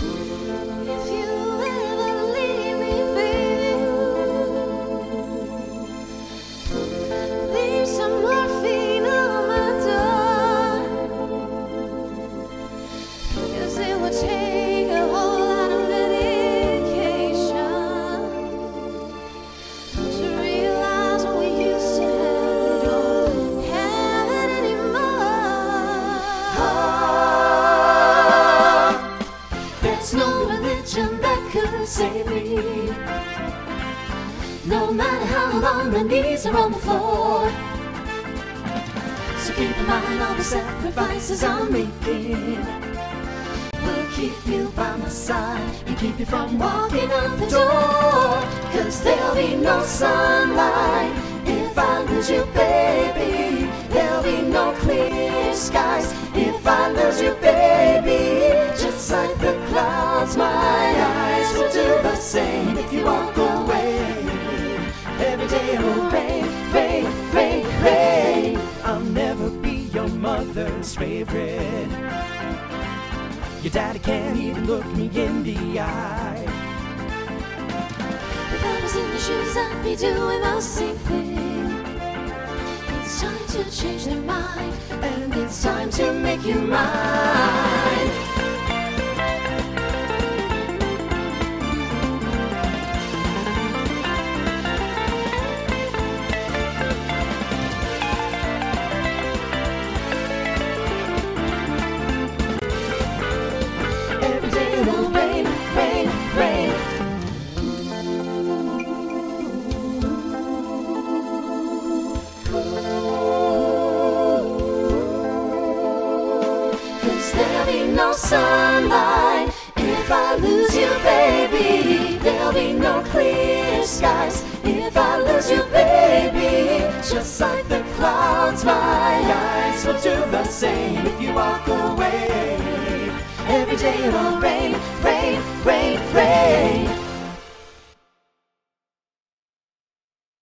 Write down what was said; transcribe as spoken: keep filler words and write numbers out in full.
If you ever leave me, baby, leave some morphine on my door, 'cause it would take a whole lot of medication to realize what we used to have don't have it anymore. Oh, there's no religion that could save me, no matter how long my knees are on the floor. So keep in mind all the sacrifices I'm making. We'll keep you by my side and keep you from walking out the door. 'Cause there'll be no sunlight if I lose you, baby. There'll be no clear skies if I lose you, baby. Just like the clouds, my eyes will do the same if you walk away. Every day it will rain, rain, rain, rain. I'll never be your mother's favorite. Your daddy can't even look me in the eye. If I was in your shoes, I'd be doing the same thing. It's time to change their mind, and it's time to make you mine. Every day it will rain, rain, rain. 'Cause there'll be no sunlight if I lose you, baby. There'll be no clear skies if I lose you, baby. Just like the clouds, my eyes will do the same if you walk away. Every day it'll rain, rain, rain, rain.